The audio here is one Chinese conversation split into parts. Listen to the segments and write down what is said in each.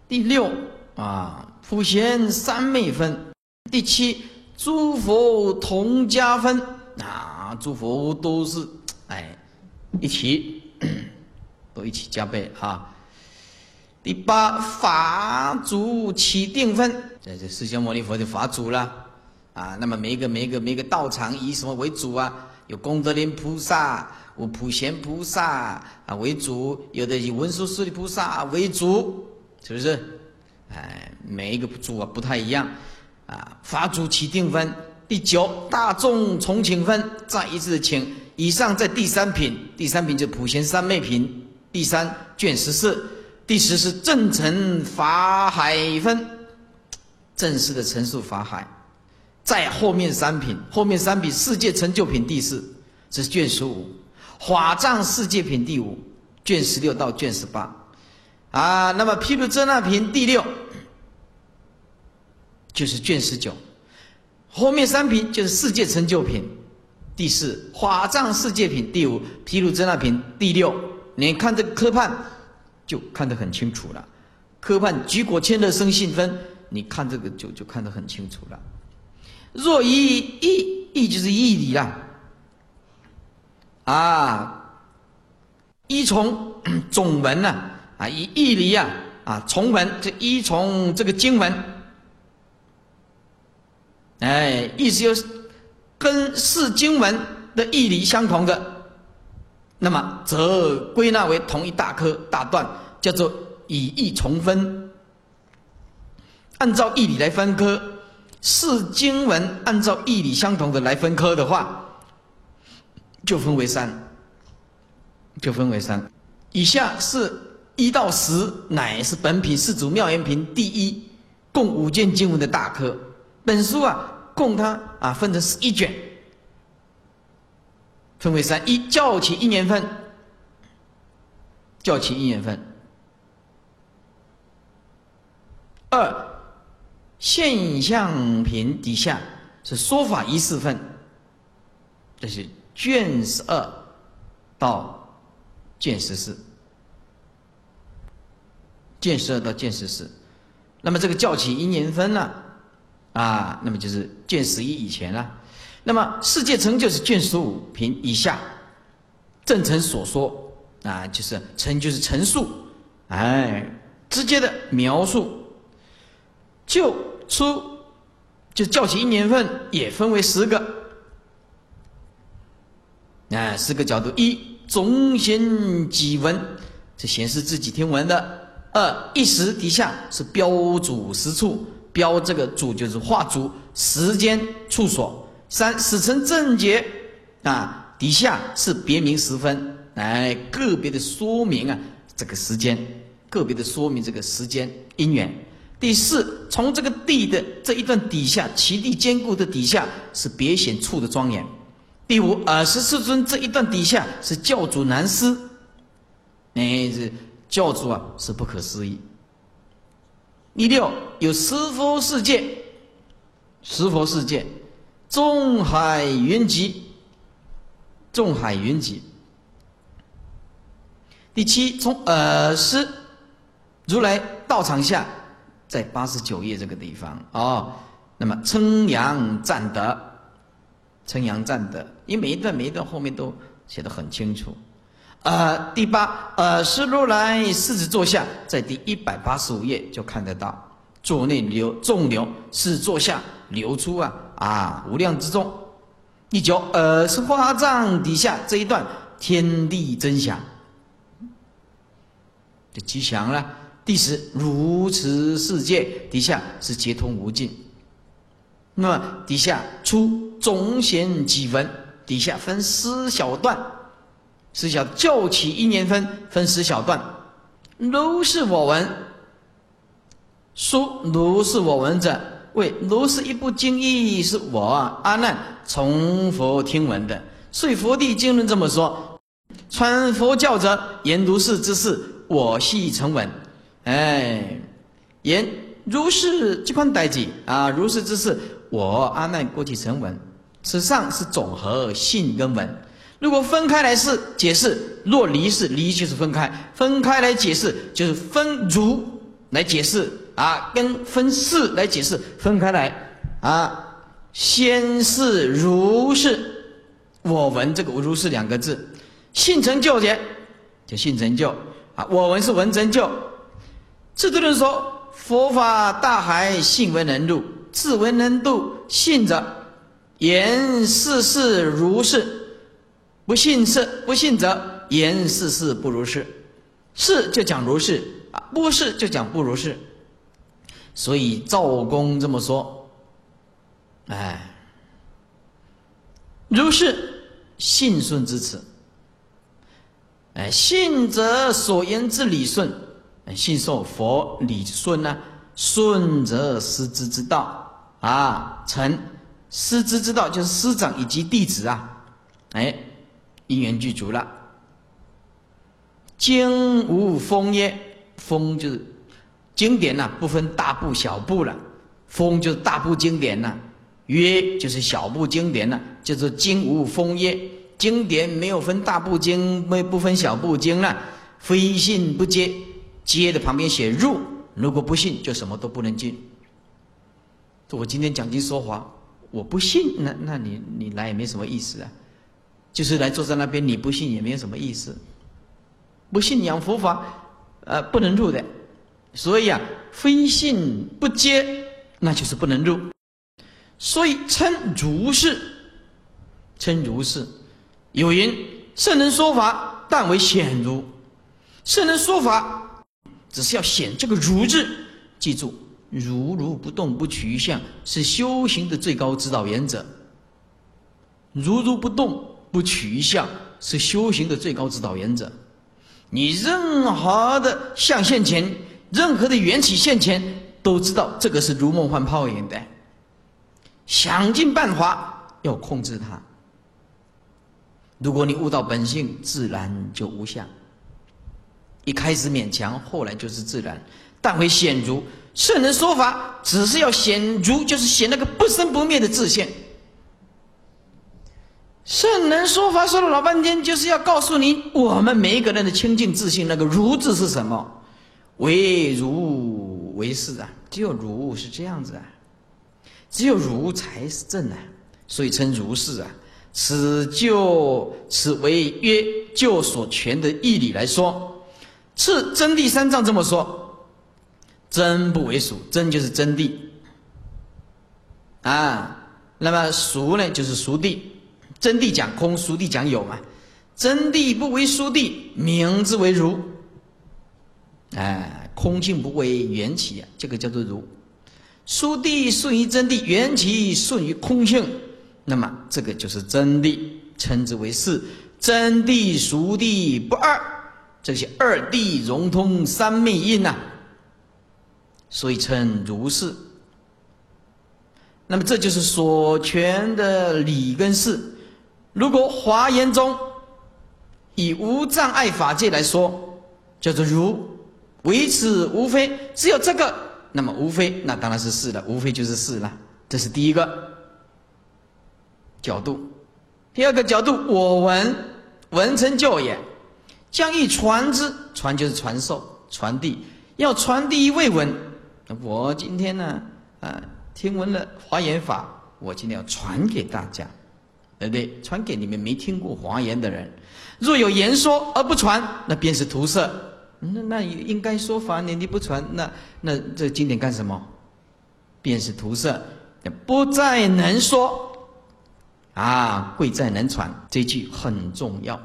第六普贤三昧分。第七，诸佛同加分诸佛都是一起都一起加倍第八，法主起定分，这释迦牟尼佛的法主啦那么每一个道场以什么为主有功德林菩萨，有普贤菩萨为主，有的以文殊师利菩萨为主，是不是？每一个主不太一样法主起定分。第九，大众重请分，再一次请。以上在第三品，第三品就是普贤三昧品，第三卷14。第10是正陈法海分，正式的陈述法海。在后面三品，世界成就品第4，这是卷15。法藏世界品第5，卷16到卷18那么毗卢遮那品第6，就是卷19。后面三品就是世界成就品第4，法藏世界品第5，毗卢遮那品第6。你看这个科判就看得很清楚了。科判举果谦乐生信分，你看这个就看得很清楚了。若义就是义理依从总文以义理从文，这依从这个经文意思就是跟释经文的义理相同的，那么则归纳为同一大科大段，叫做以义从分。按照义理来分科，释经文按照义理相同的来分科的话，就分为3。以下是1到10，乃是本品四祖妙严品第1，共5卷经文的大科。本书共它分成11卷，分为3：一、教起因缘分，2、现象品底下是说法仪式分，这是卷12到卷14，那么这个教起因缘分那么就是卷11以前那么世界成就是卷15品以下，正陈所说就是陈就是陈述，直接的描述。就教起因缘分也分为10个，10个角度：一、总显己闻，这显示自己听闻的；二、一时底下是标主实处，标这个主就是画主，时间处所；三、使成正觉底下是别名时分，个别的说明这个时间，个别的说明这个时间因缘。第四，从这个地的这一段底下，其地坚固的底下是别显处的庄严。第五，24尊这一段底下是教主难思，这教主是不可思议。第六，有十佛世界，众海云集。第七，从师如来道场下，在89页这个地方那么称扬赞德，因为每一段后面都写得很清楚。第八，师如来狮子座下，在第185页就看得到，座内众流，狮子座下流出无量之众。第九，是花藏底下这一段天地真祥，就吉祥了。第10，如此世界底下是皆通无尽。那么底下出总显几闻，底下分10小段，教起因缘分10小段。如是我闻，书如是我闻者，为如是一部经义，是我阿难从佛听闻的。所以佛地经论这么说：传佛教者，言如是之事，我悉曾闻。言如是这款代志如是之事，我阿难过去曾闻。此上是总和信跟闻。如果分开来是解释，若离是离就是分开，分开来解释就是分如来解释啊，跟分事来解释分开来啊。先是如是，我闻这个如是两个字，性成就也，就性成就啊。我闻是闻成就。智度论说，佛法大海，信为能入，智为能度。信者言世事如是，不信则言世事不如是。是就讲如是啊，不是就讲不如是。所以赵公这么说，哎，如是信顺之词。哎，信则所言之理顺，信受佛理顺呢、顺则师之之道啊，成师之之道就是师长以及弟子啊，哎，因缘具足了。经无封耶，封就是经典不分大部小部了，封就是大部经典约就是小部经典叫做经无封耶。经典没有分大部经，不分小部经非信不接，接的旁边写入，如果不信就什么都不能进。我今天讲经说法，我不信，那你来也没什么意思就是来坐在那边，你不信也没有什么意思。不信仰佛法，不能入的。所以非信不接，那就是不能入。所以称如是，称如是。有云：圣人说法，但为显如。圣人说法，只是要显这个如字。记住，如不动不取相，是修行的最高指导原则。如不动不取相，是修行的最高指导原则。你任何的相现前，任何的缘起现前，都知道这个是如梦幻泡影的，想尽办法要控制它。如果你悟到本性，自然就无相。一开始勉强，后来就是自然。但为显如，圣人说法只是要显如，就是显那个不生不灭的自性。圣人说法说了老半天，就是要告诉你，我们每一个人的清净自性，那个如字是什么？唯如为是只有如是这样子只有如才是正所以称如是此为约就所全的义理来说。次真谛三藏这么说，真不为俗，真就是真谛那么俗呢就是俗谛。真谛讲空，俗谛讲有真谛不为俗谛，名之为如。空性不为缘起这个叫做如。俗谛顺于真谛，缘起顺于空性，那么这个就是真谛，称之为是。真谛俗谛不二，这些二谛融通三昧印所以称如是。那么这就是所全的理跟事。如果华严中以无障碍法界来说，叫做如，唯此无非，只有这个，那么无非那当然是是了，无非就是是了。这是第一个角度。第二个角度，我闻成就也，将欲传之，传就是传授传递，要传递未闻。我今天听闻了华严法，我今天要传给大家，对不对？传给你们没听过华严的人。若有言说而不传，那便是涂色。那应该说法，你不传，那这经典干什么？便是涂色。不在能说贵在能传，这句很重要。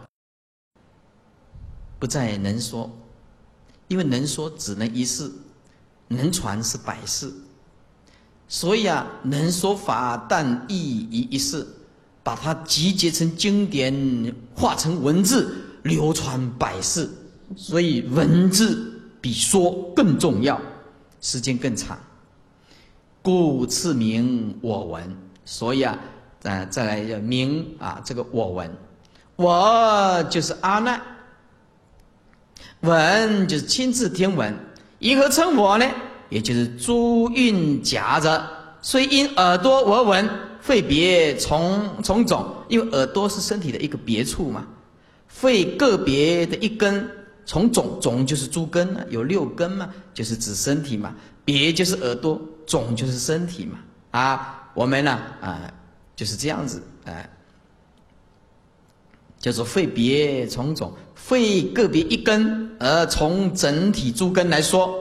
不在能说，因为能说只能一事，能传是百事。所以能说法但意于一事，把它集结成经典，化成文字，流传百世。所以文字比说更重要，时间更长，故次名我闻。所以再来名这个我闻。我就是阿难，闻就是亲自听闻。因何称我呢？也就是诸蕴夹着，虽因耳朵而闻，肺别从种，因为耳朵是身体的一个别处嘛，肺个别的一根从种，种就是诸根啊，有6根嘛，就是指身体嘛。别就是耳朵，种就是身体嘛。啊，我们呢就是这样子叫做肺别从种，肺个别一根，而从整体诸根来说，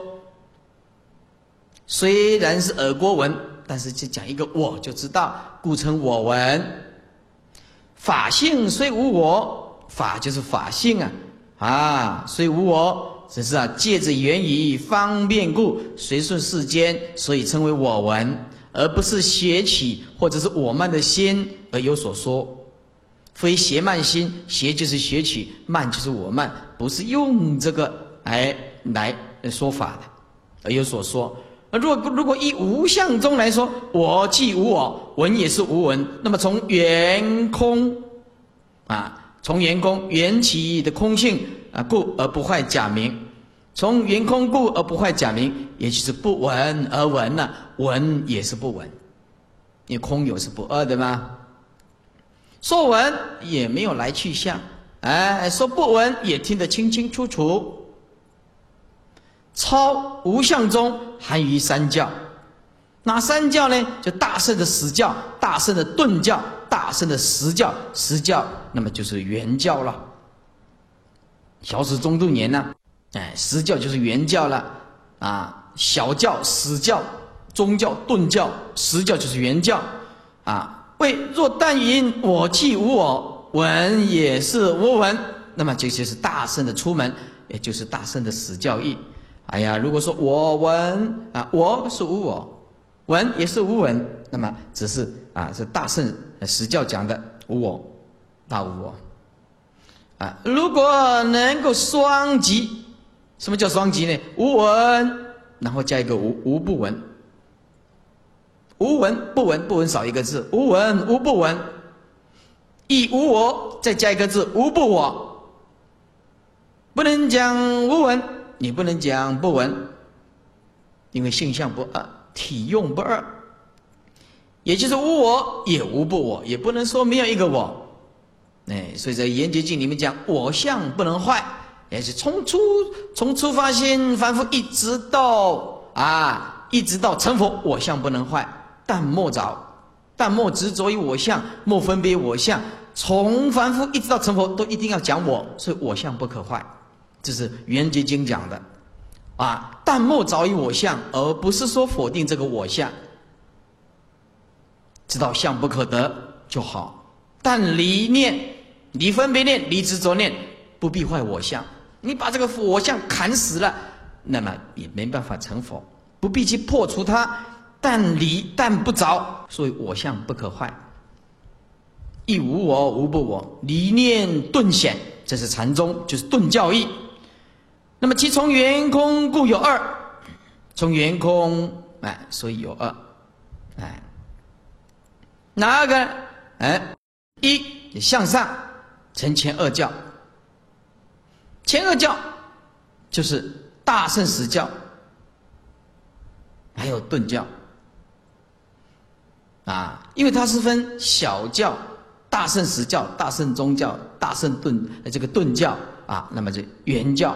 虽然是耳郭闻，但是就讲一个我就知道，故称我闻。法性虽无我，法就是法性虽无我，只是借着言语方便故，随顺世间，所以称为我闻，而不是邪起或者是我慢的心而有所说。非邪慢心，邪就是邪起，慢就是我慢，不是用这个来说法的而有所说。如果依无相中来说，我既无我，闻也是无闻，那么从圆空从圆空缘起的空性故而不坏假名，从圆空故而不坏假名，也就是不闻而闻闻也是不闻，因为空有是不二的嘛。说闻也没有来去相，说不闻也听得清清楚楚。超无相中含于三教，哪三教呢？就大乘的实教、大乘的顿教、大乘的实教。实教那么就是原教了，小始中顿言实教就是原教了小教、实教、中教、顿教，实教就是原教为若但云我既无我，闻也是无闻，那么这就是大乘的出门，也就是大乘的实教义。如果说我闻我是无我，闻也是无闻，那么只是是大乘实教讲的无我，大无我如果能够双极，什么叫双极呢？无闻，然后加一个无不闻。无闻不闻，不闻少一个字，无闻无不闻，以无我再加一个字无不我，不能讲无闻，也不能讲不闻，因为性相不二，体用不二，也就是无我也无不我，也不能说没有一个我。所以在《圆觉经》里面讲我相不能坏，也是从初发心凡夫一直到成佛，我相不能坏。但莫执着于我相，莫分别我相，从凡夫一直到成佛都一定要讲我，所以我相不可坏，这是《圆觉经》讲的但莫着于我相，而不是说否定这个我相，知道相不可得就好。但离念、离分别念、离执着念，不必坏我相。你把这个我相砍死了，那么也没办法成佛，不必去破除它。但离但不着，所以我相不可坏。亦无我无不我，离念顿显，这是禅宗，就是顿教义。那么其从圆空故有二，从圆空所以有二哪个一向上成前二教，前二教就是大乘实教，还有顿教因为它是分小教、大乘实教、大乘宗教、大乘顿教那么这圆教，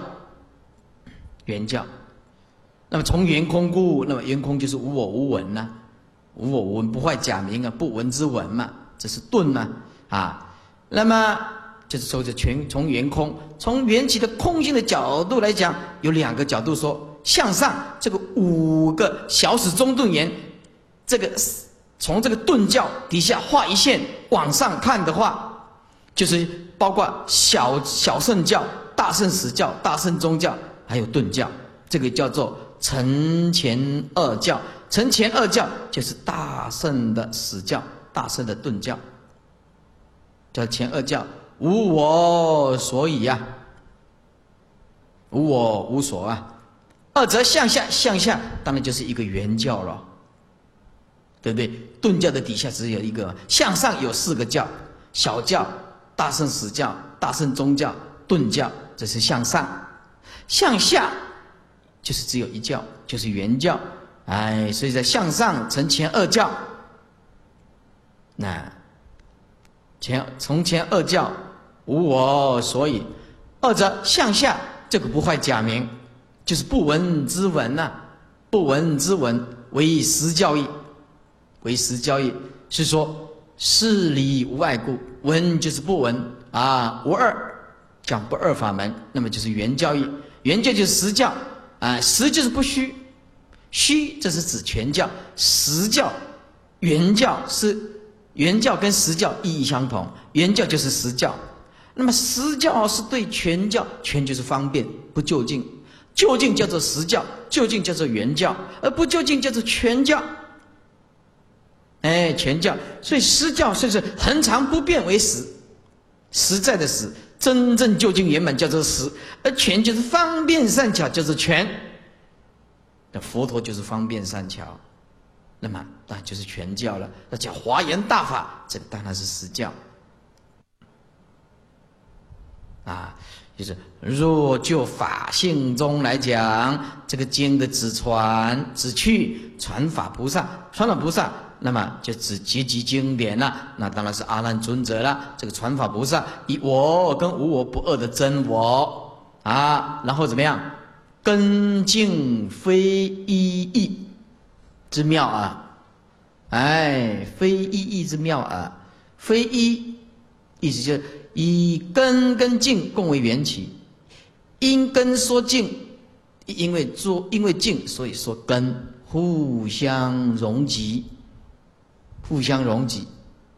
那么从圆空故，那么圆空就是无我无闻无我无闻不坏假名不闻之闻嘛，这是顿那么就是说从圆空，从缘起的空性的角度来讲，有2个角度说，向上这个5个小始中顿言，这个从这个顿教底下画一线往上看的话，就是包括小乘教、大乘实教、大乘宗教，还有顿教，这个叫做承前二教。承前二教就是大乘的实教、大乘的顿教，叫前二教。无我所以无我无所二则向下，向下当然就是一个圆教了，对不对？顿教的底下只有一个，向上有4个教：小教、大乘实教、大乘宗教、顿教，这是向上。向下就是只有一教，就是圆教。所以在向上成前二教，从前二教无我所以，二则向下这个不坏假名，就是不闻之闻呐、不闻之闻为实教义，为实教义是说事理无碍故，闻就是不闻啊，无二，讲不二法门，那么就是原教义，原教就是实教啊，实就是不虚，虚这是指全教，实教原教是原教跟实教意义相同，原教就是实教，那么实教是对全教，全就是方便不就近，就近叫做实教，就近叫做原教，而不就近叫做全教。全教，所以实教就是恒常不变为实，实在的实，真正究竟圆满叫做实，而全就是方便善巧叫做全。那佛陀就是方便善巧，那么那就是全教了。那叫华严大法，这个当然是实教啊。就是若就法性中来讲，这个经的只传只去传法菩萨，传法菩萨，那么就只结集经典了，那当然是阿难尊者了。这个传法菩萨以我跟无我不二的真我啊，然后怎么样？根净非一义之妙啊，非一义之妙啊，非一，意思就是以根跟净共为缘起，因根说净，因为净，所以说根，互相融集，互相融集，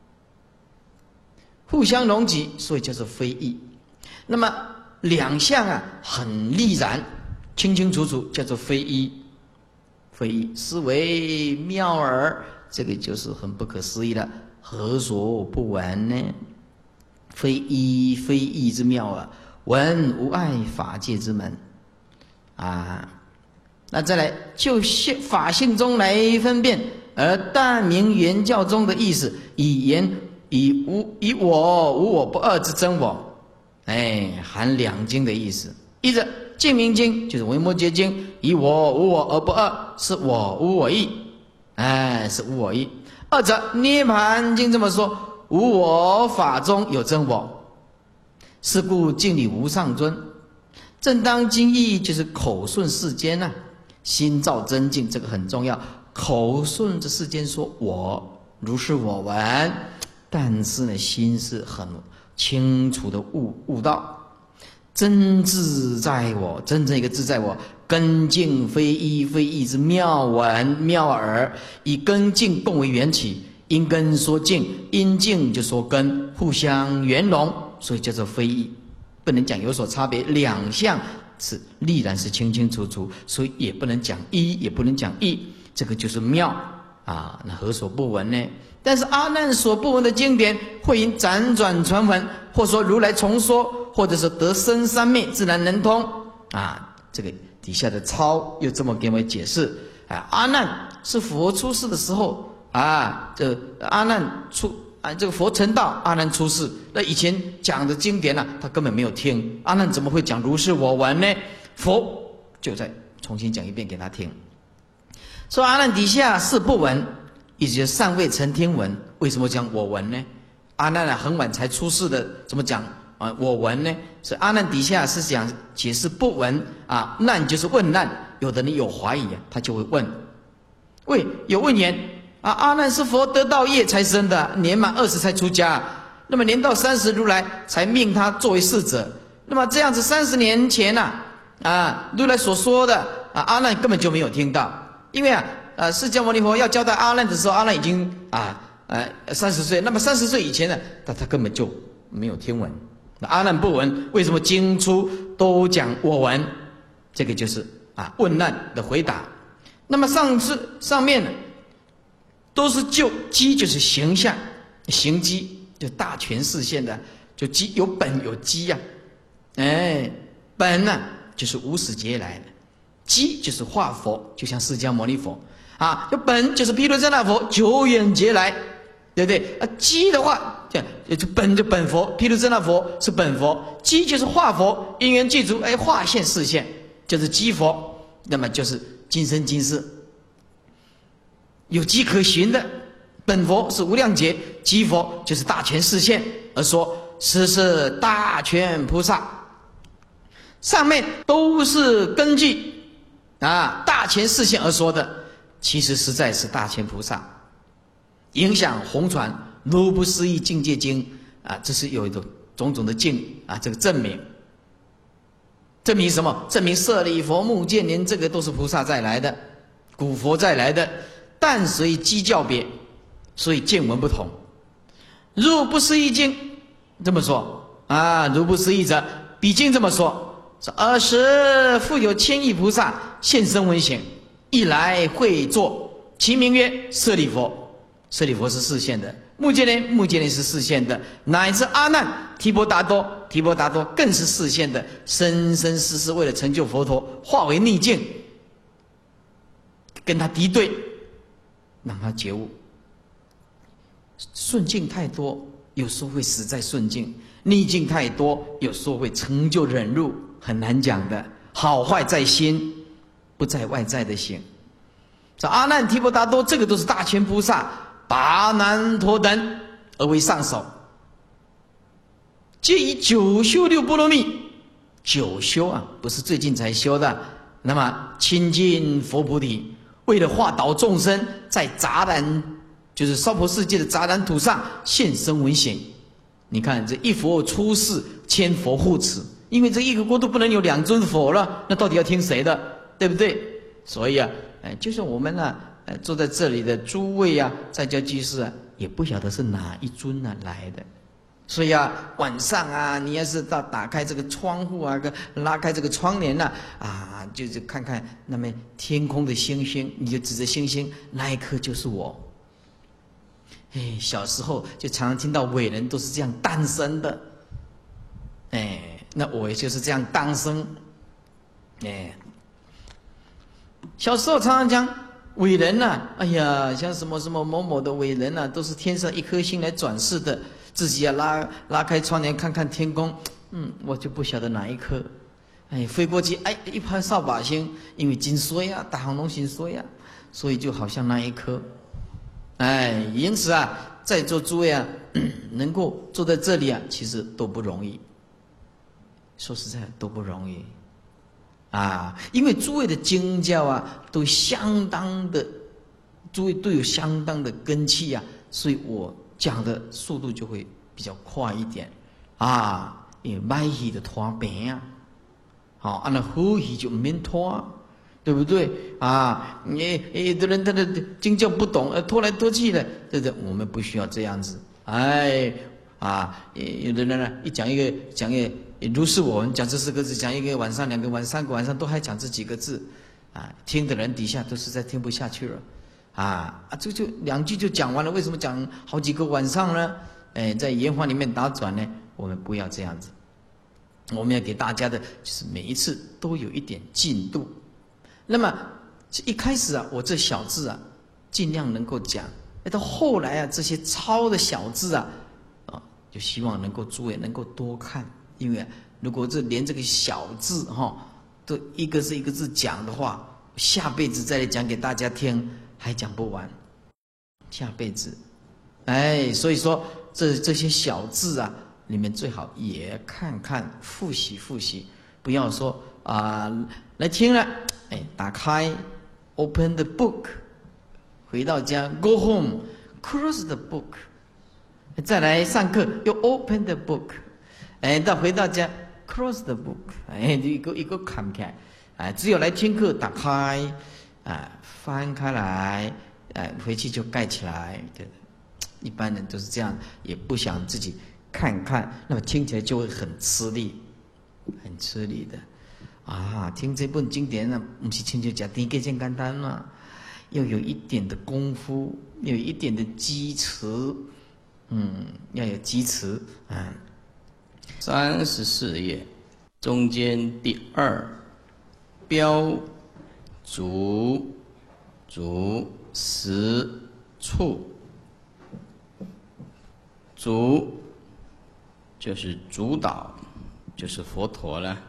互相融集，所以叫做非异。那么两项啊，很立然，清清楚楚，叫做非一。非一，是为妙耳，这个就是很不可思议了，何所不闻呢？非一非异之妙啊，闻无碍法界之门啊。那再来就法性中来分辨，而但明原教中的意思，以我无我不二之真我，含两经的意思。一者净明经就是维摩诘经，以我无我而不二，是我无我异，是无我异。二者涅盘经这么说，无我法中有真我，是故敬礼无上尊。正当经义就是口顺世间啊，心照真境，这个很重要。口顺着世间说我如是我闻，但是呢，心是很清楚的悟道。真自在我，真正一个自在我，根净非一非异之妙闻妙耳，以根净共为缘起，因根说净，因净就说根，互相圆融，所以叫做非异。不能讲有所差别，两项是立然是清清楚楚，所以也不能讲一，也不能讲异，这个就是妙啊。那何所不闻呢？但是阿难所不闻的经典，会因辗转传闻，或说如来重说，或者是得生三昧，自然能通啊。这个底下的抄又这么给我们解释阿难是佛出世的时候这阿难这个佛成道，阿难出世，那以前讲的经典他根本没有听，阿难怎么会讲如是我闻呢？佛就再重新讲一遍给他听，说阿难底下是不闻，意思就是尚未曾听闻。为什么讲我闻呢？阿难很晚才出世的，怎么讲我闻呢？所以阿难底下是讲解释不闻难就是问难，有的人有怀疑他就会问，有问言阿难是佛得道业才生的，年满20才出家，那么年到30如来才命他作为侍者，那么这样子30年前如来所说的阿难根本就没有听到，因为释迦牟尼佛要交代阿难的时候，阿难已经30岁，那么30岁以前呢，他根本就没有听闻。那阿难不闻，为什么经出都讲我闻？这个就是问难的回答。那么上面呢，都是就机，就是形象形机，就大权视现的，就机有本有机本就是无始劫来的，机就是化佛，就像释迦牟尼佛就本就是毗卢遮那佛，久远劫来，对不对机的话就本佛，毗卢遮那佛是本佛，机就是化佛，因缘具足化现示现，就是机佛。那么就是今生今世有机可循的，本佛是无量劫，机佛就是大权示现，而说实是大权菩萨。 上面都是根据大千示现而说的，其实实在是大千菩萨影响弘传如不思议境界经这是有一种种种的境这个证明。证明什么？证明舍利佛、目犍连这个都是菩萨再来的，古佛再来的，但随机教别，所以见闻不同。如不思议经这么说如不思议者，彼经这么说：“尔时复有千亿菩萨现身闻行，一来会坐，其名曰舍利佛。舍利佛是示现的，目犍连是示现的，乃至阿难、提婆达多更是示现的，生生世世为了成就佛陀，化为逆境，跟他敌对，让他觉悟。顺境太多，有时候会死在顺境；逆境太多，有时候会成就忍辱，很难讲的。好坏在心，不在外在的行。这阿难、提婆达多，这个都是大千菩萨、跋难陀等而为上首，皆以九修六波罗蜜。九修不是最近才修的。那么亲近佛菩提，为了化导众生，在杂染就是娑婆世界的杂染土上现身闻行。你看这一佛出世，千佛护持，因为这一个国度不能有两尊佛了，那到底要听谁的？对不对？所以就像我们坐在这里的诸位在家居士也不晓得是哪一尊来的。所以晚上你要是打开这个窗户拉开这个窗帘就是看看那么天空的星星，你就指着星星，那一颗就是我。小时候就常常听到伟人都是这样诞生的，那我也就是这样诞生。小时候常常讲伟人哎呀，像什么什么某某的伟人都是天上一颗星来转世的，自己拉开窗帘看看天空，我就不晓得哪一颗，飞过去，一拍扫把星，因为真衰大行龙心衰所以就好像那一颗。因此在座诸位能够坐在这里其实都不容易，说实在都不容易因为诸位的经教都相当的，诸位都有相当的根器所以我讲的速度就会比较快一点因为歹戏的拖病那好戏就免拖，对不对有的人他的经教不懂拖来拖去的，对不对？我们不需要这样子。有的人一讲一个如是我们讲这4个字，讲一个晚上、2个晚上、3个晚上都还讲这几个字听的人底下都实在听不下去了这就2句就讲完了，为什么讲好几个晚上呢？在言华里面打转呢，我们不要这样子。我们要给大家的就是每一次都有一点进度。那么一开始我这小字尽量能够讲，到后来这些超的小字就希望能够诸位能够多看，因为如果连这个小字都一个字一个字讲的话，下辈子再来讲给大家听还讲不完。下辈子所以说这些小字你们最好也看看，复习复习，不要说来听了打开 open the book， 回到家 go home close the book， 再来上课又 open the book， 到回到家 close the book， 一个看不开只有来听课打开翻开来回去就盖起来。对，一般人都是这样，也不想自己看看，那么听起来就会很吃力，很吃力的听这本经典不是亲像吃甜粿这么简单要有一点的功夫，有一点的基础，要有基础34页中间第2标主实处。主就是主导，就是佛陀了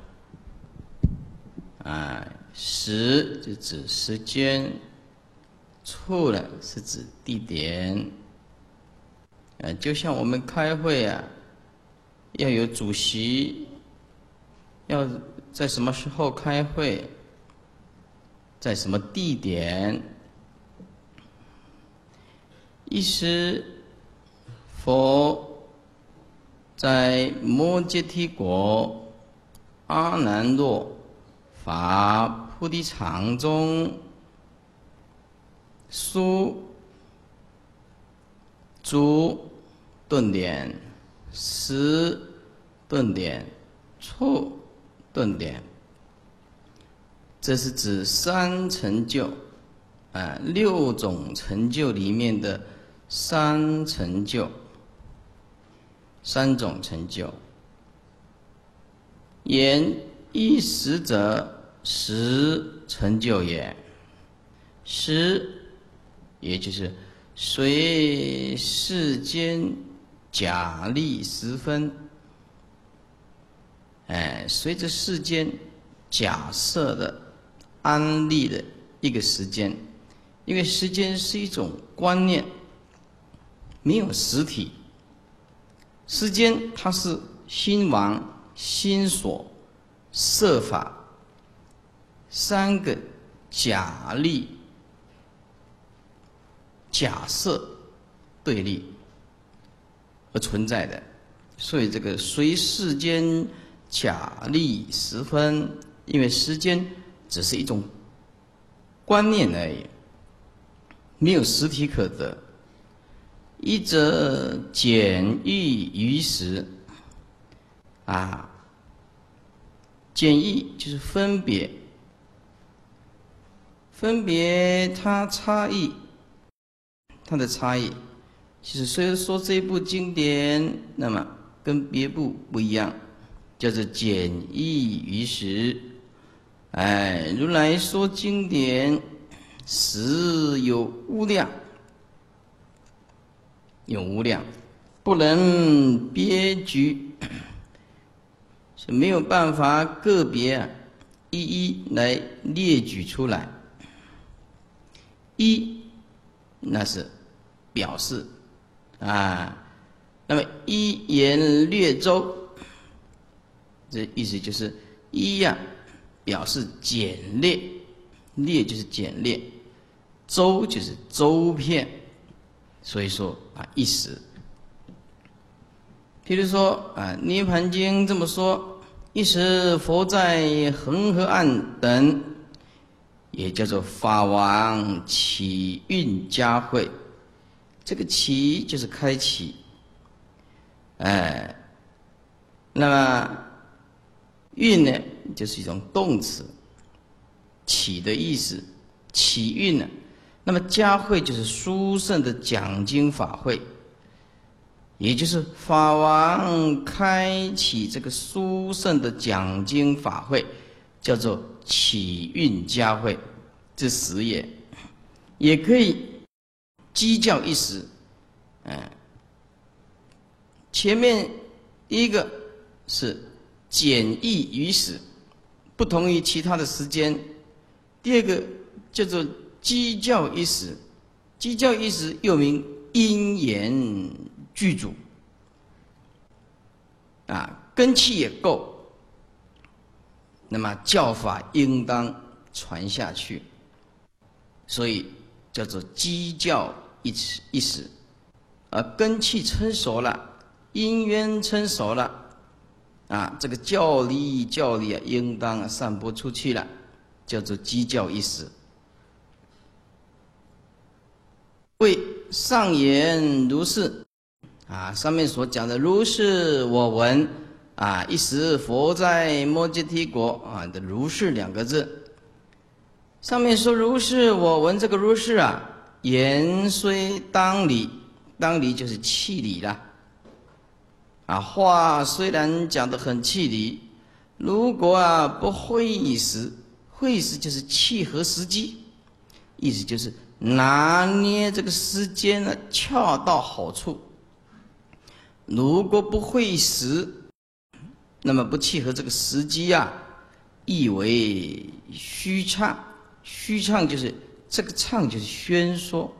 时就指时间，处了是指地点就像我们开会要有主席，要在什么时候开会，在什么地点。一时佛在摩揭提国阿难若法菩提场中，书诸顿点、十顿点、处顿点，这是指三成就，6种成就里面的三成就，3种成就。言一时者，十成就也。十，也就是随世间假立十分，随着世间假设的安立的一个时间，因为时间是一种观念，没有实体。时间它是心王、心所、设法3个假立、假设对立而存在的，所以这个随世间假立十分，因为时间只是一种观念而已，没有实体可得。一则简易于时，简易就是分别，分别它差异，它的差异。其实虽然说这一部经典，那么跟别部不一样，叫做简易于时。如来说经典，时有无量。有无量，不能别举，是没有办法个别一一来列举出来。一，那是表示那么一言略周，这意思就是一表示简略，略就是简略，周就是周遍。所以说一时，譬如说《涅盘经》这么说：一时佛在恒河岸等，也叫做法王启运嘉会。这个启就是开启，那么运呢，就是一种动词，启的意思，启运呢。那么嘉会就是殊胜的讲经法会，也就是法王开启这个殊胜的讲经法会，叫做启运嘉会，这时也可以鸡叫一时。前面一个是简易于时，不同于其他的时间。第二个叫做鸡叫一时，鸡叫一时又名因缘具足，根器也够，那么教法应当传下去，所以叫做鸡叫一时。而根器成熟了，因缘成熟了，这个教理应当散播出去了，叫做鸡叫一时。为上言如是，上面所讲的如是我闻，一时佛在摩揭提国的如是2个字，上面说如是我闻，这个如是言虽当理，当理就是气理啦，话虽然讲得很气理，如果不会时，会时就是契合时机，意思就是拿捏这个时间呢，恰到好处。如果不会时，那么不契合这个时机意为虚畅。虚畅就是这个畅就是宣说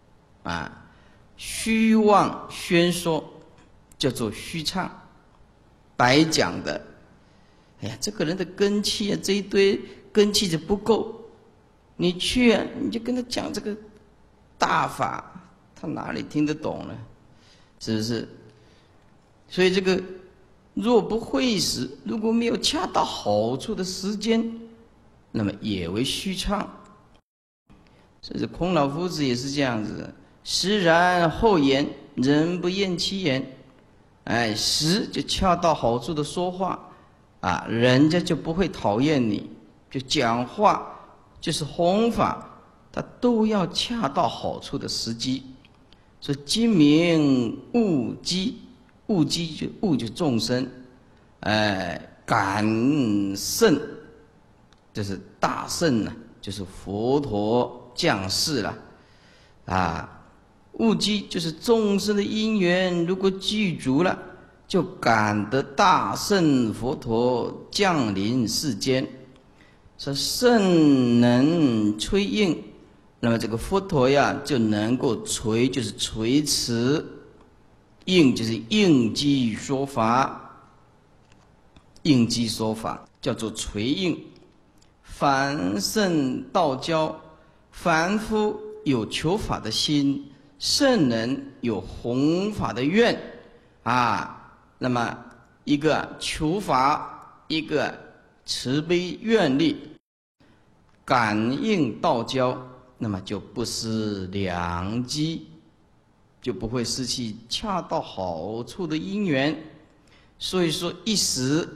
虚妄宣说叫做虚畅。白讲的哎呀，这个人的根气啊，这一堆根气就不够，你去啊，你就跟他讲这个大法，他哪里听得懂呢？是不是？所以这个若不会时，如果没有恰到好处的时间，那么也为虚唱。所以这孔老夫子也是这样子的，时然后言，人不厌其言。哎，时就恰到好处的说话啊，人家就不会讨厌你，就讲话就是弘法，他都要恰到好处的时机。所以今明勿激，勿激就勿就众生，感圣就是大圣呢，就是佛陀降世了啊。悟机就是众生的因缘，如果具足了，就感得大圣佛陀降临世间。说圣能吹应，那么这个佛陀呀，就能够垂，就是垂慈；应就是应机说法，应机说法叫做垂应。凡圣道交，凡夫有求法的心。圣人有弘法的愿啊，那么一个求法，一个慈悲愿力，感应道交，那么就不失良机，就不会失去恰到好处的因缘。所以说一时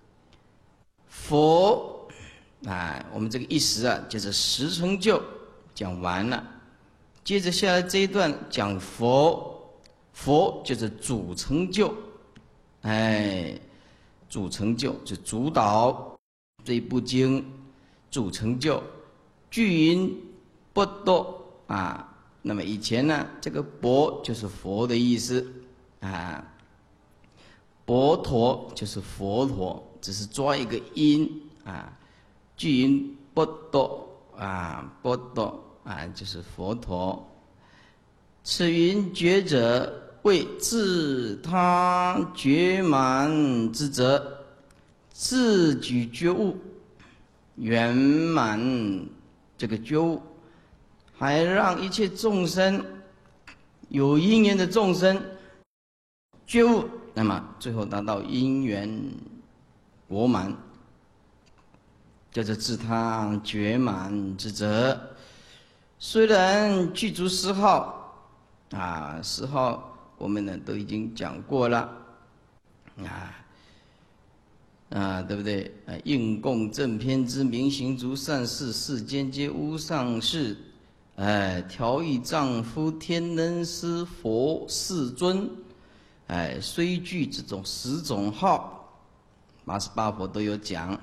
佛啊，我们这个一时啊，就是十成就讲完了。接着下来这一段讲佛，佛就是主成就，主成就就主导这一部经，主成就，具云不多啊。那么以前呢，这个佛就是佛的意思啊，佛陀就是佛陀，只是抓一个音啊，具云不多啊，不多。就是佛陀。此云觉者，为自他觉满之者，自举觉悟，圆满这个觉悟，还让一切众生有因缘的众生觉悟，那么最后达到因缘圆满，叫做自他觉满之者。虽然具足10号，10号我们呢都已经讲过了，对不对？应供正偏之明行足善事，世间皆无上士，调御丈夫天人师佛世尊，虽具这种10种号，88佛都有讲，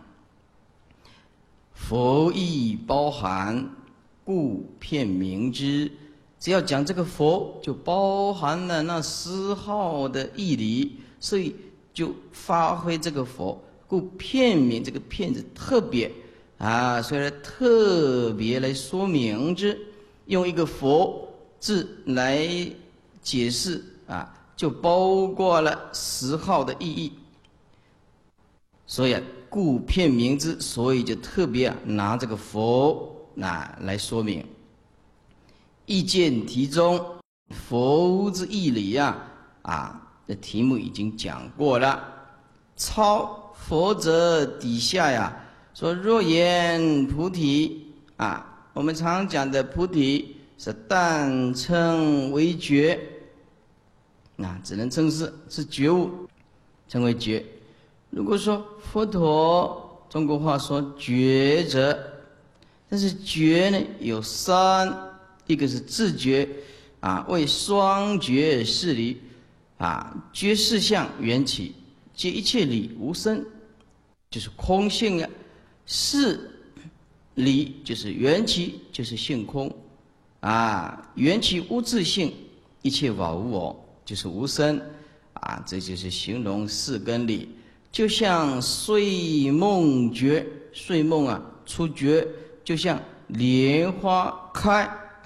佛义包含。故片明之，只要讲这个佛，就包含了那10号的义理，所以就发挥这个佛。故片明这个片子特别所以特别来说明之，用一个佛字来解释就包括了10号的意义。所以故片明之，所以就特别拿这个佛。来说明意见题中佛之义理这题目已经讲过了。抄佛者底下说若言菩提我们常讲的菩提是但称为觉，只能称是觉悟，称为觉。如果说佛陀，中国话说觉者。但是觉呢有3，一个是自觉为双觉事理觉事相缘起，皆一切理无生，就是空性事理就是缘起，就是性空缘起无自性，一切法无我，就是无生这就是形容事跟理。就像睡梦觉，睡梦出觉。就像莲花开，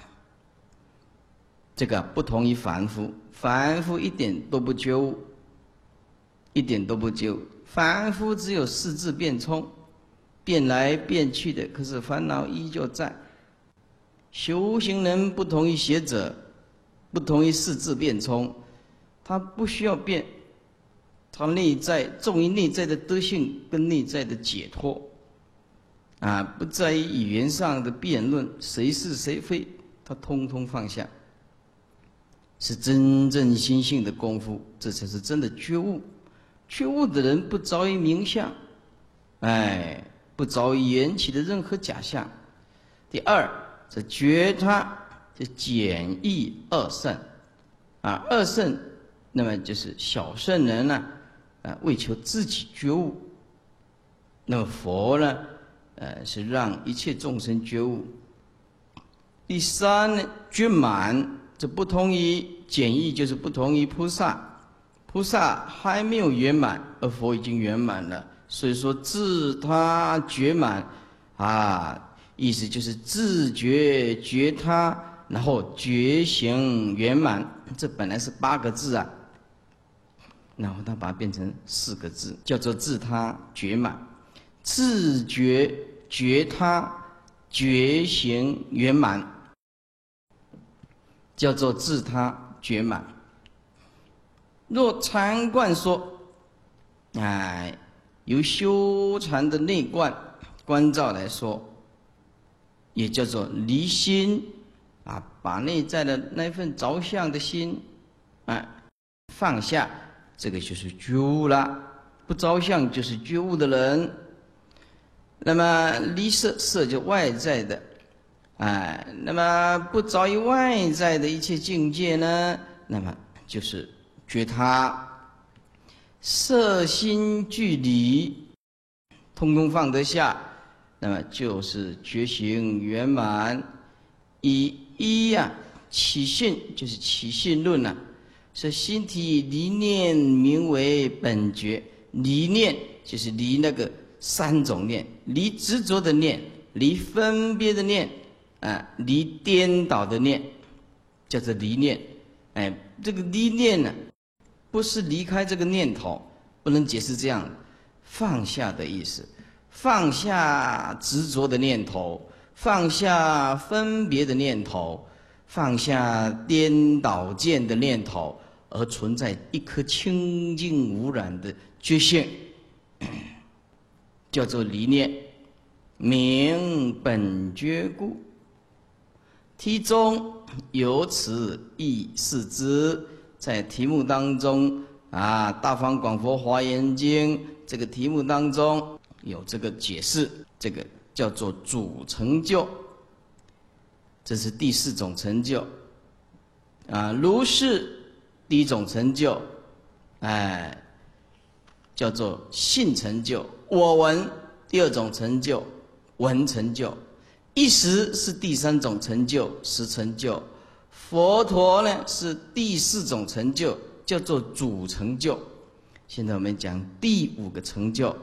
这个不同于凡夫，凡夫一点都不觉悟，一点都不觉悟。 凡夫只有四智变冲，变来变去的，可是烦恼依旧在。修行人不同于学者，不同于四智变冲，他不需要变，他内在重于内在的德性跟内在的解脱，不在于语言上的辩论，谁是谁非，他通通放下，是真正心性的功夫，这才是真的觉悟。觉悟的人不着于名相，不着于缘起的任何假象。第二，这觉他这简易二圣，二圣，那么就是小圣人呢，为求自己觉悟。那么佛呢，是让一切众生觉悟。第三呢，觉满，这不同于简易，就是不同于菩萨。菩萨还没有圆满，而佛已经圆满了，所以说自他觉满，意思就是自觉觉他，然后觉行圆满。这本来是8个字然后他把它变成4个字，叫做自他觉满。自觉觉他觉行圆满，叫做自他觉满。若禅观说，由修禅的内观观照来说，也叫做离心，把内在的那份着相的心，放下，这个就是觉悟了。不着相就是觉悟的人。那么离色，色就外在的，那么不着于外在的一切境界呢，那么就是觉他。色心俱离，通通放得下，那么就是觉行圆满。起信就是起信论是心体离念名为本觉。离念就是离那个3种念，离执着的念，离分别的念，离颠倒的念，叫做离念。这个离念呢，不是离开这个念头，不能解释这样，放下的意思，放下执着的念头，放下分别的念头，放下颠倒见的念头，而存在一颗清净无染的觉性，叫做离念，名本觉故。题中有此意释之，在题目当中大方广佛华严经这个题目当中有这个解释，这个叫做主成就，这是第4种成就。如是第1种成就，叫做信成就。我闻第2种成就，闻成就。一时是第3种成就，实成就。佛陀呢是第4种成就，叫做主成就。现在我们讲第5个成就，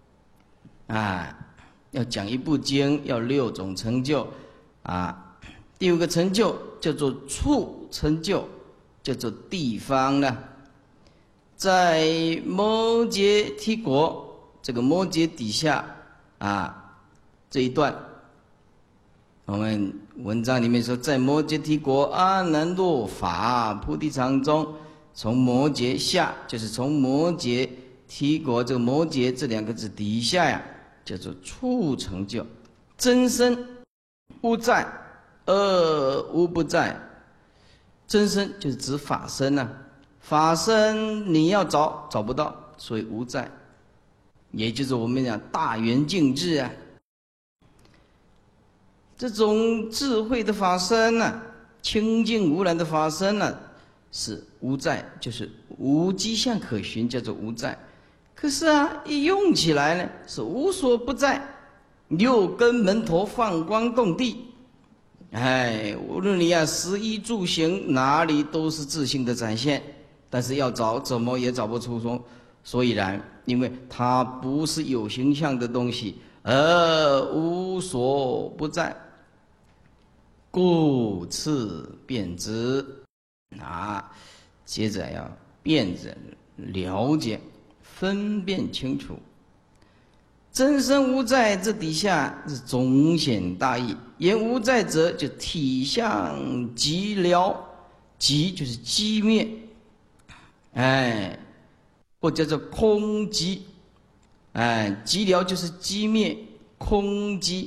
要讲一部经要6种成就，第5个成就叫做处成就，叫做地方呢。在摩羯提国，这个摩羯底下这一段，我们文章里面说，在摩羯提国阿难若法菩提场中，从摩羯下，就是从摩羯提国这个摩羯这2个字底下叫做处成就。真身无在，无不在。真身就是指法身法身你要找不到，所以无在，也就是我们讲大圆净智这种智慧的法身清净无染的法身是无在，就是无迹象可寻，叫做无在。可是一用起来呢，是无所不在，6根门头放光动地。无论你食衣住行哪里都是自性的展现，但是要找怎么也找不出所以然，因为它不是有形象的东西，而无所不在，故次辩之。接着要辩证了解分辨清楚。真身无在，这底下是中显大义。言无在者，就体相寂寥，寂就是寂灭，或叫做空寂，寂寥就是寂灭空寂，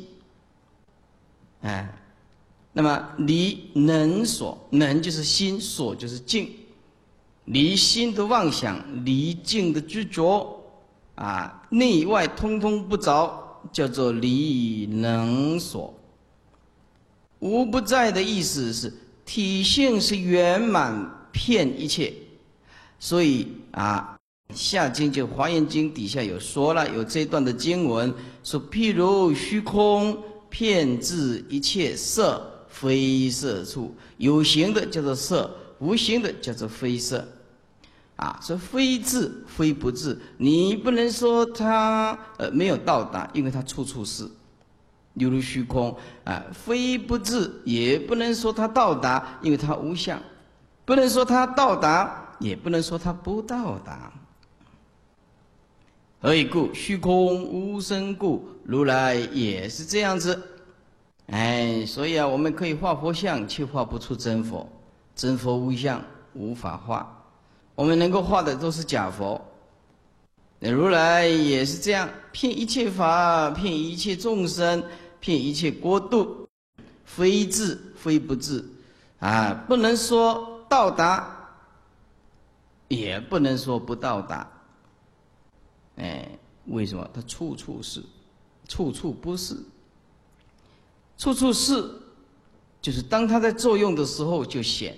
那么离能所，能就是心，所就是境，离心的妄想，离境的执着，内外通通不着，叫做离能所。无不在的意思是体性是圆满遍一切，所以下经就《华严经》底下有说了，有这段的经文说，譬如虚空遍至一切色，非色处，有形的叫做色，无形的叫做非色。说非智非不智，你不能说它没有到达，因为它处处是。犹如虚空非不智，也不能说它到达，因为它无相。不能说它到达，也不能说它不到达。何以故？虚空无生故，如来也是这样子。所以我们可以画佛像，却画不出真佛。真佛无相，无法画。我们能够画的都是假佛。如来也是这样，遍一切法，遍一切众生，遍一切国度，非智非不智，不能说到达，也不能说不到达。为什么？它处处是，处处不是。处处是，就是当它在作用的时候就显。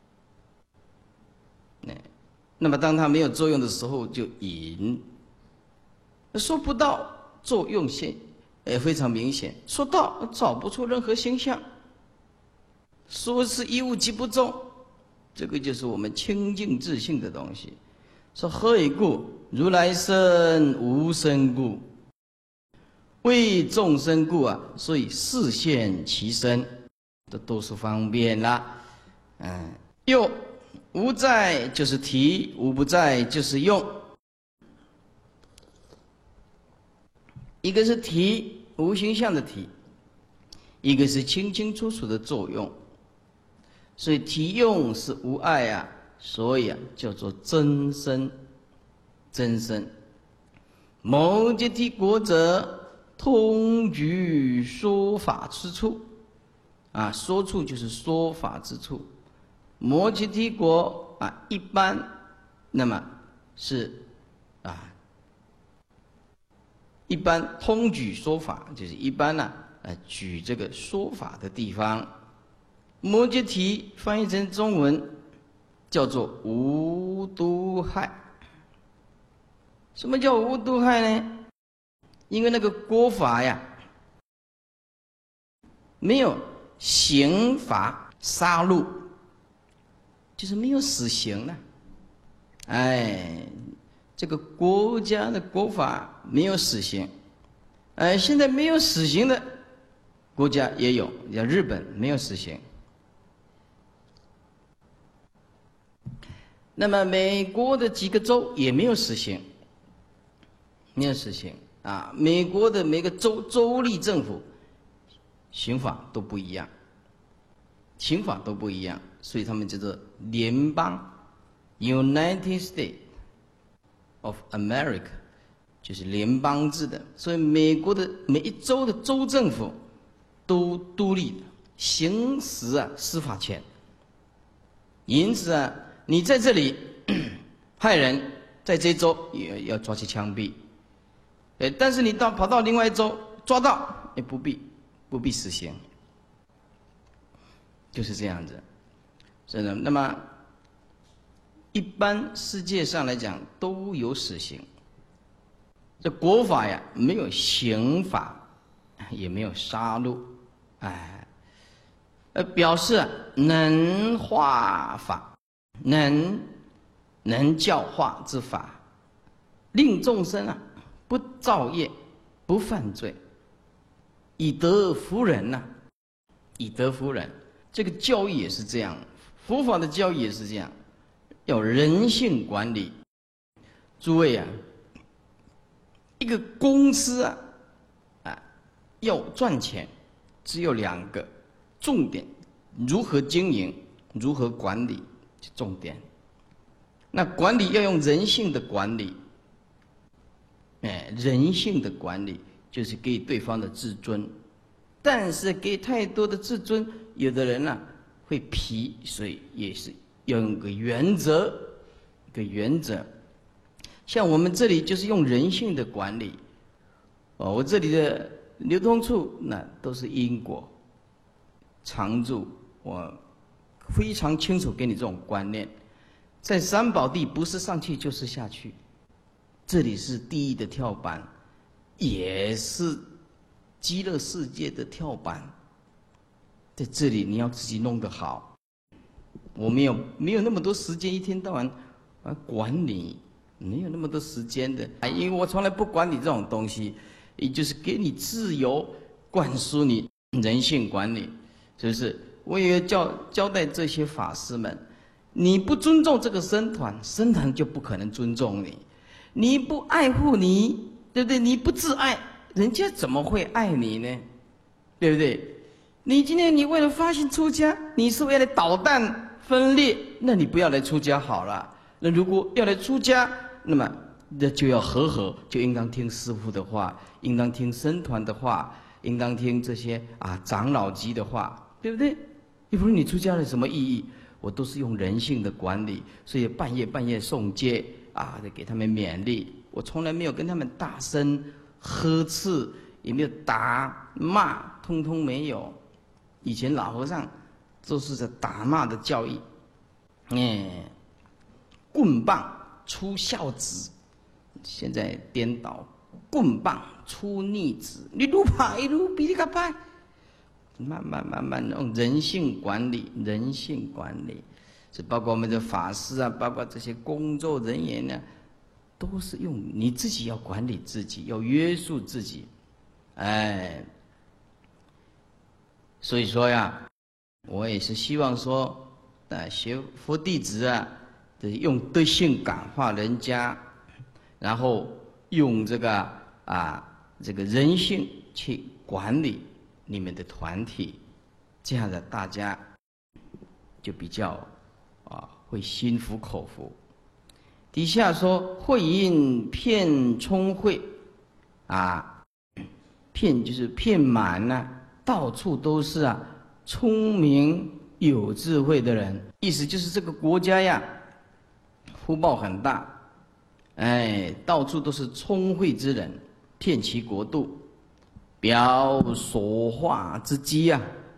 那么当它没有作用的时候就隐。说不到，作用现非常明显；说到，找不出任何形象。说是一物即不中，这个就是我们清净自性的东西。说何以故？如来身无生故，为众生故所以示现其身，这都是方便啦。又无在就是体，无不在就是用。一个是体，无形象的体；一个是清清楚楚的作用。所以体用是无碍所以叫做真身。真身。摩揭提国者，通举说法之处。说处就是说法之处。摩揭提国一般，那么是一般通举说法，就是一般举这个说法的地方。摩揭提翻译成中文叫做无都害。什么叫无都害呢？因为那个国法没有刑罚杀戮，就是没有死刑了。这个国家的国法没有死刑。现在没有死刑的国家也有，叫日本没有死刑。那么美国的几个州也没有死刑，没有死刑美国的每个州立政府刑法都不一样，刑法都不一样，所以他们叫做联邦 （United States of America）， 就是联邦制的。所以美国的每一州的州政府都独立的行使司法权。因此你在这里害人，在这州也要抓去枪毙。但是你跑到另外一州抓到，也不必死刑，就是这样子。是的。那么一般世界上来讲都有死刑。这国法没有刑法，也没有杀戮，表示能化法，能教化之法，令众生不造业，不犯罪，以德服人以德服人。这个教育也是这样，佛法的教育也是这样，要人性管理。 诸位啊，一个公司要赚钱，只有2个重点：如何经营，如何管理，重点。那管理要用人性的管理，人性的管理就是给对方的自尊，但是给太多的自尊，有的人呢会皮，所以也是要用个原则，像我们这里就是用人性的管理，我这里的流通处那都是因果常住，我非常清楚给你这种观念。在三宝地不是上去就是下去，这里是地狱的跳板，也是极乐世界的跳板。在这里你要自己弄得好，我没有那么多时间一天到晚管你，没有那么多时间的，因为我从来不管你这种东西，也就是给你自由，灌输你人性管理，是不是？我也交代这些法师们，你不尊重这个僧团，僧团就不可能尊重你；你不爱护你，对不对？你不自爱，人家怎么会爱你呢？对不对？你今天你为了发心出家，你是为了捣蛋分裂，那你不要来出家好了。那如果要来出家，那么那就要和，就应当听师父的话，应当听僧团的话，应当听这些长老级的话，对不对？要不然你出家了什么意义？我都是用人性的管理，所以半夜诵经给他们勉励。我从来没有跟他们大声呵斥，也没有打骂，通通没有。以前老和尚都是在打骂的教育，棍棒出孝子，现在颠倒，棍棒出逆子，你愈怕一路比你个歹。慢慢用人性管理，是包括我们的法师包括这些工作人员呢，都是用你自己要管理自己，要约束自己，所以说呀，我也是希望说，学佛弟子用德性感化人家，然后用这个人性去管理你们的团体，这样的大家就比较会心服口服。底下说会因遍充会遍就是遍满到处都是聪明有智慧的人，意思就是这个国家呀福报很大，到处都是聪慧之人，遍其国度，表所化之机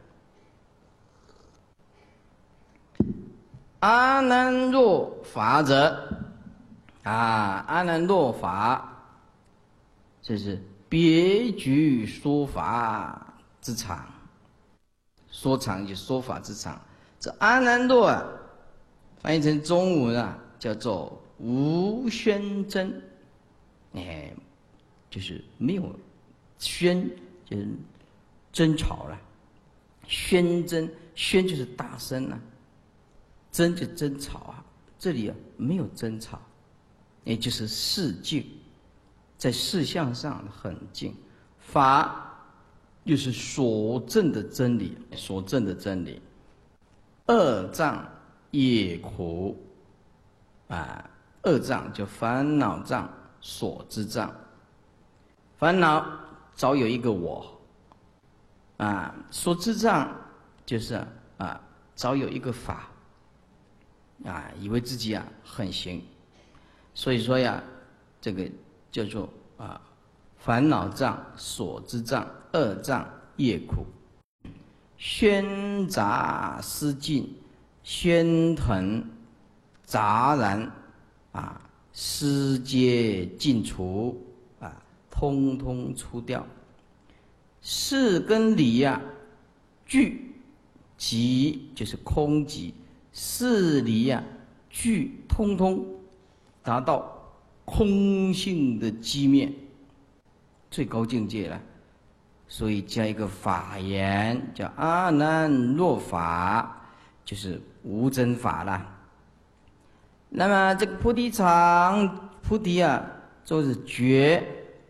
阿难若法者阿难若法，这是别具说法之场，说场就说法之场。这阿难若翻译成中文叫做无宣真，就是没有宣，就是争吵了。宣真，宣就是大声争就争吵这里没有争吵，也就是事静，在事项上很静。法又是所证的真理，二障业苦二障就烦恼障、所知障。烦恼早有一个我所知障就是早有一个法以为自己很行，所以说这个叫做烦恼障、所知障、二障业苦。宣杂失尽，宣腾杂然失皆尽除通通除掉。事跟理具即就是空寂，事理具通通达到空性的寂灭，最高境界了。所以加一个法言，叫阿难若法，就是无真法啦。那么这个菩提场菩提啊，就是觉，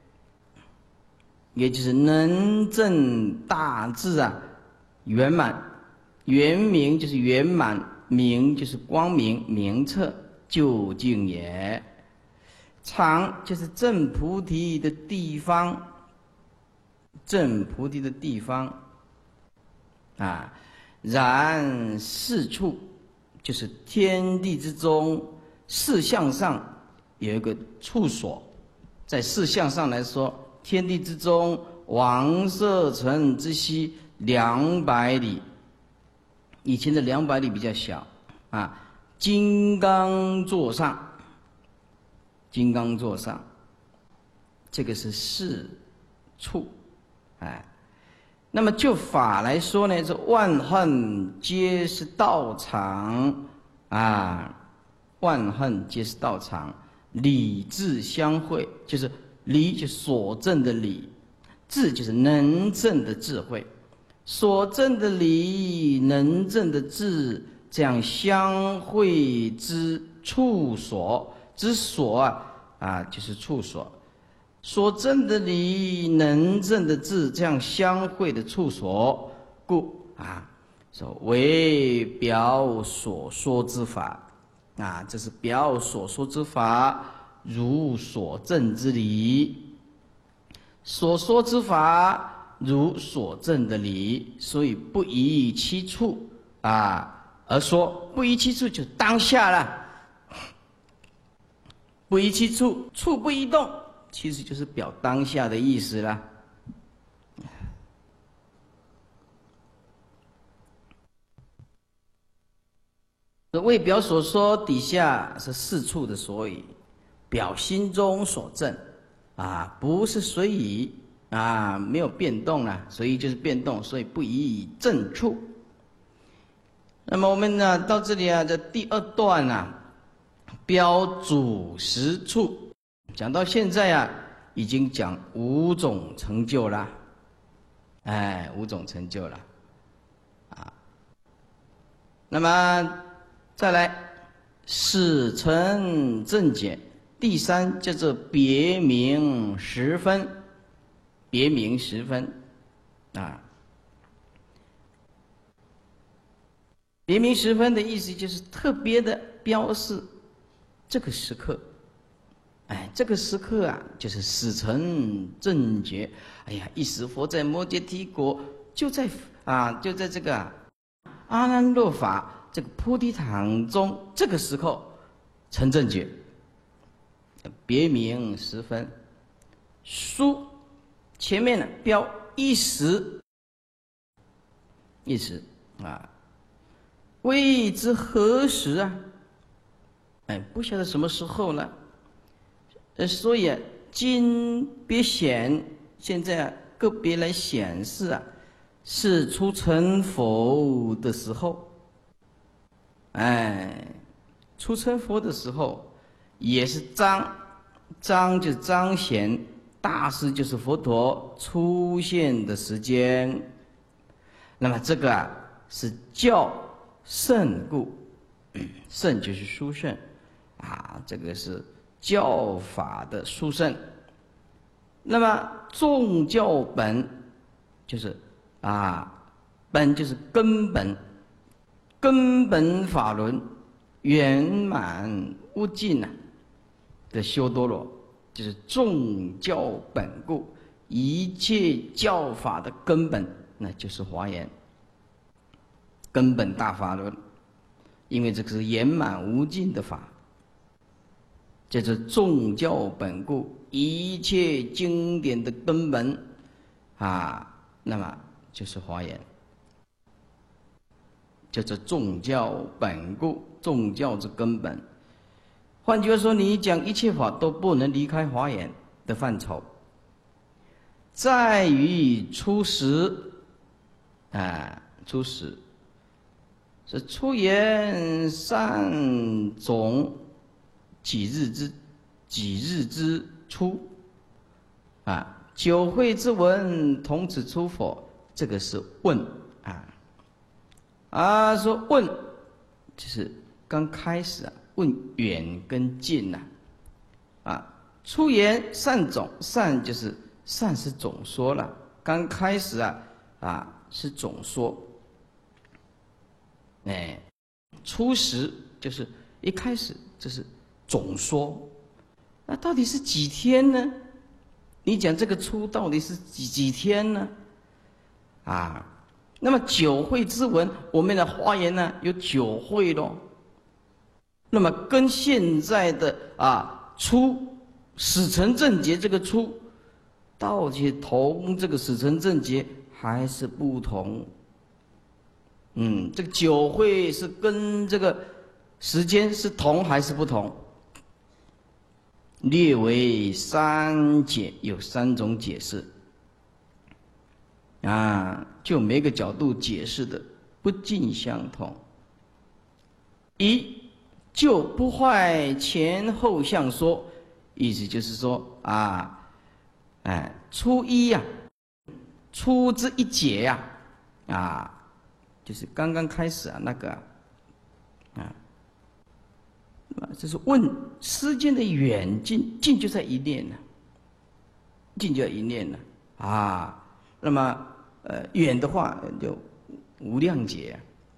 也就是能证大智啊，圆满。圆明就是圆满，明就是光明明彻究竟也。常就是证菩提的地方，证菩提的地方啊。然四处就是天地之中四象上有一个处所，在四象上来说，天地之中王舍城之西200里，以前的200里比较小啊。金刚座上，金刚座上，这个是四处，哎。那么就法来说呢，这万恨皆是道场啊，万恨皆是道场，理智相会，就是理就是所证的理，智就是能证的智慧，所证的理，能证的智，这样相会之处所之所啊，就是处所。所证的理，能证的智，这样相会的处所，故啊，说为表所说之法啊，这是表所说之法，如所证之理。所说之法如所证的理，所以不移其处啊，而说不移其处就当下了，不移其处，处不移动。其实就是表当下的意思啦。为表所说底下是四处的所以，表心中所证啊，不是随意啊，没有变动啦，随意就是变动，所以不以正处。那么我们呢，到这里啊，这第2段啊，标主实处。讲到现在啊，已经讲5种成就了，哎，5种成就了，啊。那么再来始成正解，第3叫做别名10分，别名10分，啊。别名10分的意思就是特别的标示这个时刻。哎，这个时刻啊，就是始成正觉。哎呀，一时佛在摩揭提国，就在这个阿难若法这个菩提堂中，这个时候成正觉。别名10分，书前面呢标一时啊，未知何时啊？哎，不晓得什么时候呢？所以啊，今别显，现在个别来显示啊，是出成佛的时候。哎，出成佛的时候，也是彰就是彰显，大师就是佛陀出现的时间。那么这个啊，是教圣故，圣就是殊胜啊，这个是教法的殊胜。那么众教本就是本就是根本，根本法轮圆满无尽的修多罗，就是众教本故，一切教法的根本，那就是华严根本大法轮，因为这个是圆满无尽的法。这是众教本故，一切经典的根本那么就是华严，叫做众教本故，众教之根本。换句话说，你讲一切法都不能离开华严的范畴。在于初始初始是出言3种几日之初九会之文同此出否？这个是问说问就是刚开始问远跟近初言善总，善就是善是总说了，刚开始是总说，初时就是一开始，这是总说。那到底是几天呢？你讲这个初到底是几天呢？那么九会之文，我们的华严呢有九会咯。那么跟现在的初始成正觉这个初，到底同这个始成正觉还是不同？这个九会是跟这个时间是同还是不同？略为三解，有三种解释。就每个角度解释的不尽相同。一，就不坏前后相说，意思就是说初一初之一解就是刚刚开始这是问世间的远近，近就在一念了，近就在一念了那么远的话就无量劫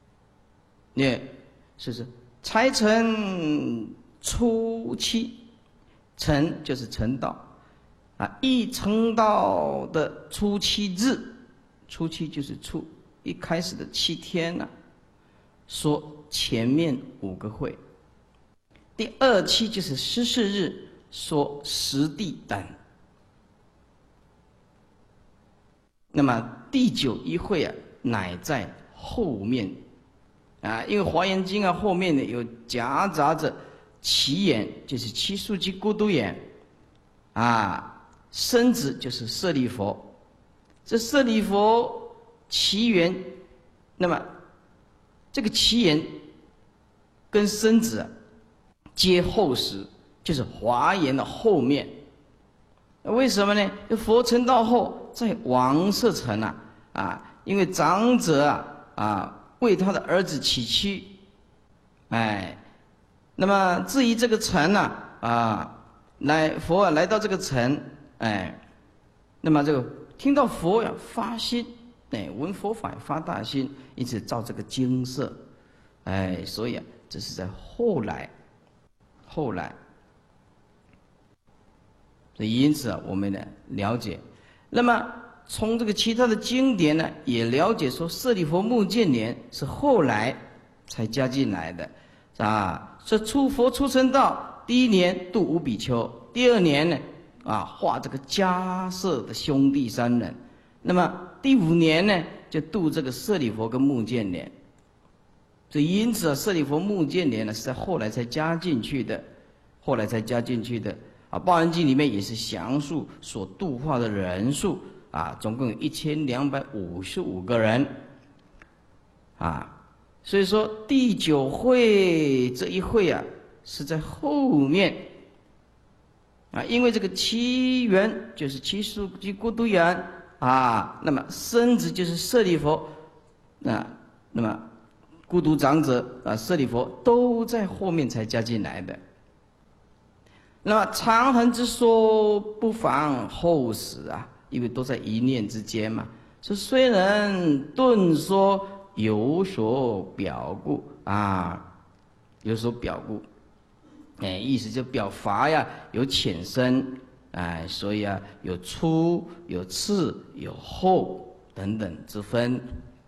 是不是？才成初期，成就是成道一成道的初七日，初七就是一开始的7天说前面5个会。第二期就是14日，说实地等。那么第9一会乃在后面因为华严经后面呢有夹杂着其言，就是七数及孤独言生子就是舍利佛，这舍利佛其言，那么这个其言跟生子皆后时，就是华严的后面。为什么呢？佛成道后，在王舍城因为长者为他的儿子祈屈，那么至于这个城佛来到这个城，那么这个听到佛发心，闻佛法发大心，因此造这个精舍，所以这是在后来。所以因此我们呢了解，那么从这个其他的经典呢也了解说，舍利佛目犍连是后来才加进来的说佛出生道第一年度5比丘，第2年呢化这个迦叶的兄弟3人，那么第5年呢就度这个舍利佛跟目犍连。所以因此舍利佛目犍连呢是在后来才加进去的，报恩经里面也是详述所度化的人数总共有1255个人所以说第9会这一会是在后面因为这个七缘就是七数及孤独缘那么生子就是舍利佛那么孤独长者舍利佛都在后面才加进来的。那么长恒之说不妨后时因为都在一念之间嘛。说虽然顿说有所表故意思就表法有浅深所以有初有次有后等等之分。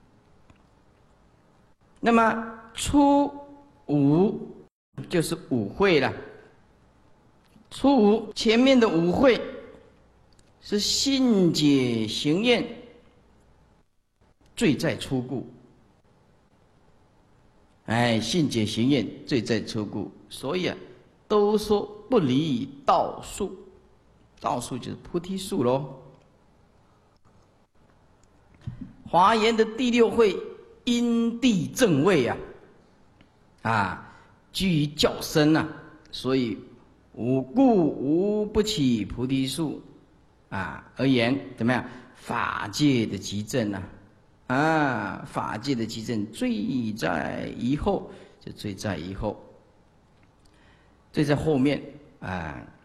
那么初5就是5会了。初5前面的5会是信解行验，罪在初故。信解行验罪在初故，所以都说不离道术，道术就是菩提树咯。华严的第6会因地正位居于较深所以无故无不起菩提树而言怎么样？法界的极正法界的极正罪在以后，就罪在以后，罪在后面